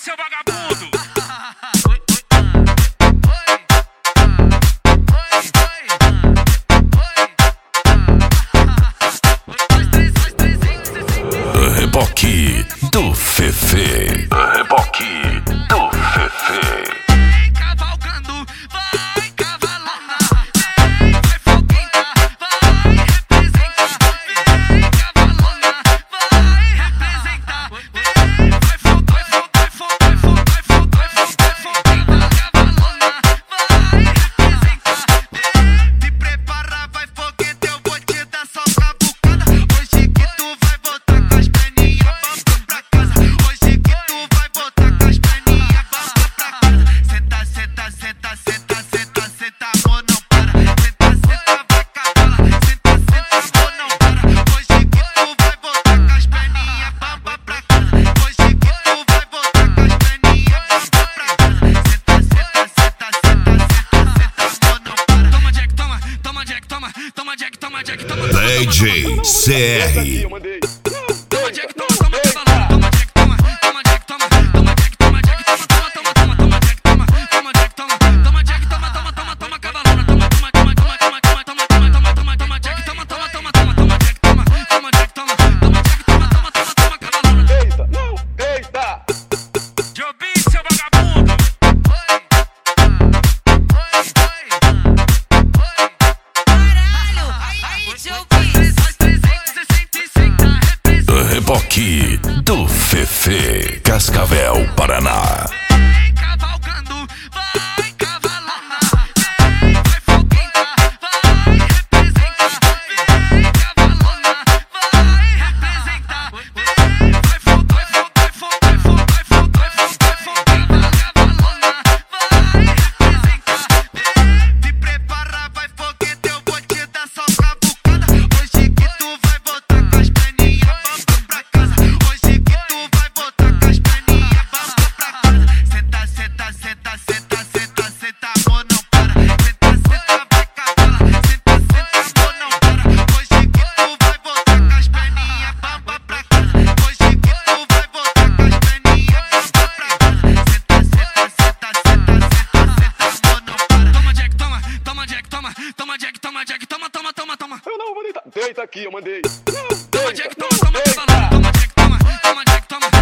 seu vagabundo. Reboque do Fefe. Reboque do Fefe. Vem cavalgando, vai cavalona. Vem, vai foguenta, vai representar. Vem cavalona, vai representar. Vem, vai foguenta, vai foguenta, cavalona, vai representar. Vem, te prepara, vai foguenta, eu vou te dar só cavucada. Hoje que tu vai voltar com as perninhas bamba pra casa. Hoje que tu vai voltar com as perninhas bamba pra casa. Senta, senta, senta, senta, senta, senta, amor, não para. Senta, senta, vai cavala. Senta, senta, amor, não para. Hoje que tu vai voltar com as perninhas bamba pra casa. Hoje que tu vai voltar com as perninhas bamba pra casa. Senta, senta, senta, senta, senta, senta, amor, não para. Toma Jack, toma, toma Jack, toma, toma Jack, toma Jack, toma. DJ CR. Toma Jack, toma, toma cavalona. Toma Jack, toma, toma Jack, toma, toma Jack, toma Jack, toma, toma, toma, toma Jack, toma, toma Jack, toma, toma Jack, toma, toma, toma, toma cavalona. Toma, toma, toma, toma, toma, toma, toma, toma, toma, toma Jack, toma, toma, toma, toma, toma Jack, toma, toma Jack, toma, toma Jack, toma, toma, toma, toma cavalona. Deita, não, deita. Jobim, seu vagabundo. Caralho, aí, Jobim. Reboque do Fefe. Cascavel, Paraná. Vem cavalgando, vai cavalona. Vem, vai foguenta, vai representar. Vem cavalona, vai representar. Vem, vai foguenta, vai foguenta, cavalona, vai representar. Vem, te prepara, vai fogueta, eu vou te dar só cavucada. Hoje que tu vai voltar com as perninhas bamba pra casa. Hoje que tu vai voltar com as perninhas bamba pra casa. Senta, senta, senta, senta, senta, senta, amor, não para. Senta, senta, vai cavala. Senta, senta, amor, não para. Hoje que tu vai voltar com as perninhas bamba pra casa. Hoje que tu vai voltar com as perninhas bamba pra casa. Senta, senta, senta, senta, senta, senta, amor, não para. Toma Jack, toma, toma Jack, toma, toma Jack, toma Jack, toma, toma, toma, toma. Eu não vou deitar. Deita aqui, eu mandei. Toma Jack, toma, toma cavalona. Toma Jack, toma, toma Jack, toma.